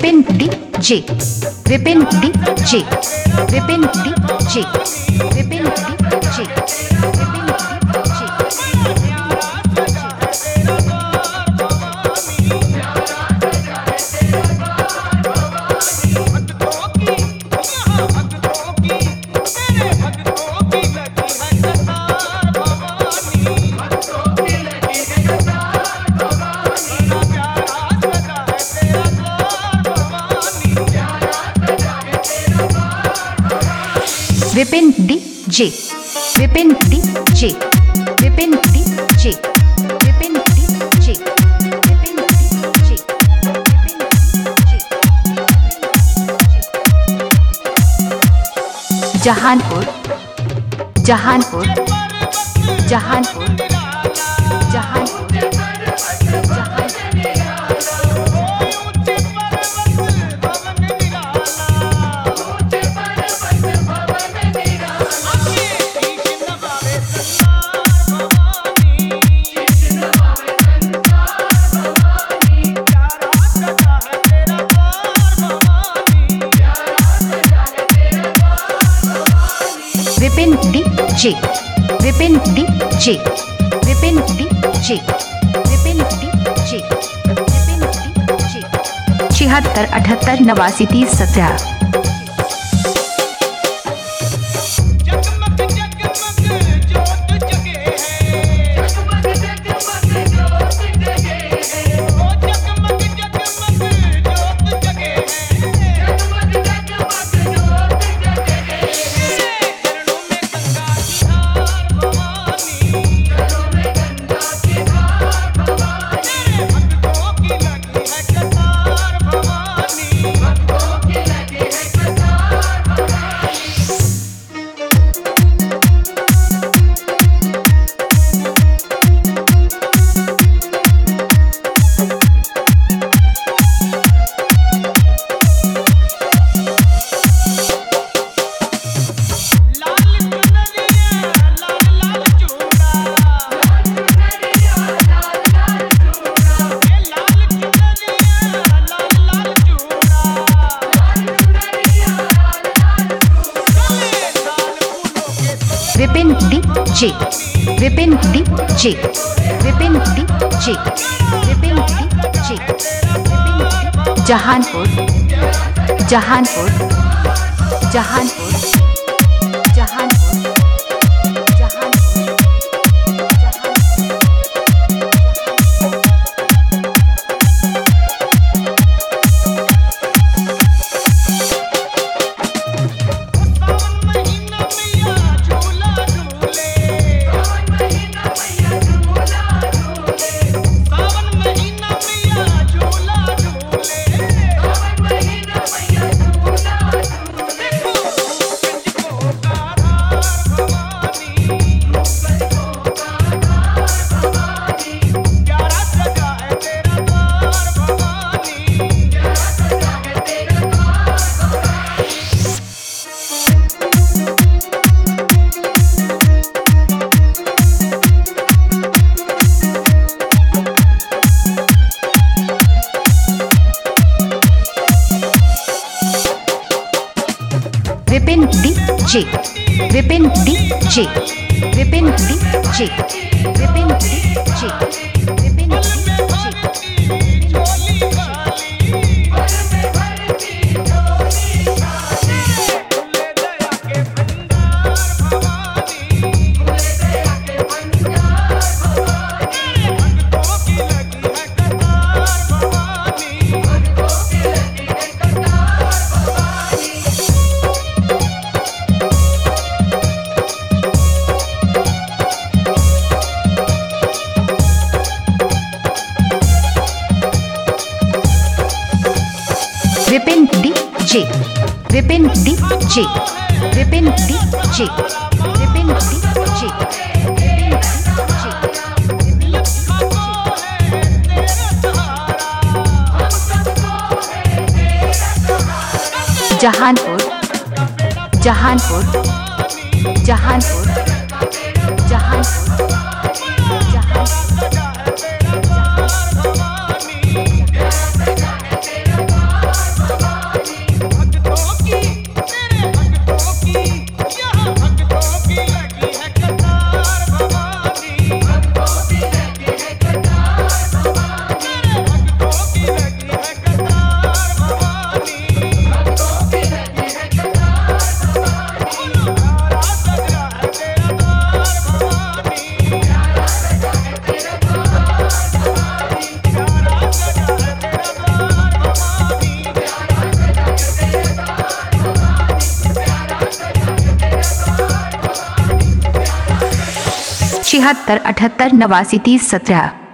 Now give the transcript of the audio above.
Vipin DJ, Vipin DJ, Vipin DJ, Vipin DJ, Vipin DJ. Vipin DJ, Vipin DJ, Vipin DJ, Vipin DJ, Vipin DJ, Vipin DJ. Jahanpur, Jahanpur, Jahanpur, Jahanpur, Vipin DJ, Vipin DJ, Vipin DJ, Vipin DJ, Vipin DJ. 76 78 89 30 17। Vipin DJ, Vipin DJ, Vipin DJ, Vipin DJ, Vipin. Jahanpur, Jahanpur, Jahanpur, Jahanpur, Vipin DJ, Vipin DJ, Vipin DJ, Vipin DJ, Vipin DJ. Vipin DJ, Vipin DJ, Vipin DJ, Vipin DJ, Vipin DJ. Jahanpur, Jahanpur, Jahanpur, Jahanpur, Jahanpur. 76 78 89 30 17।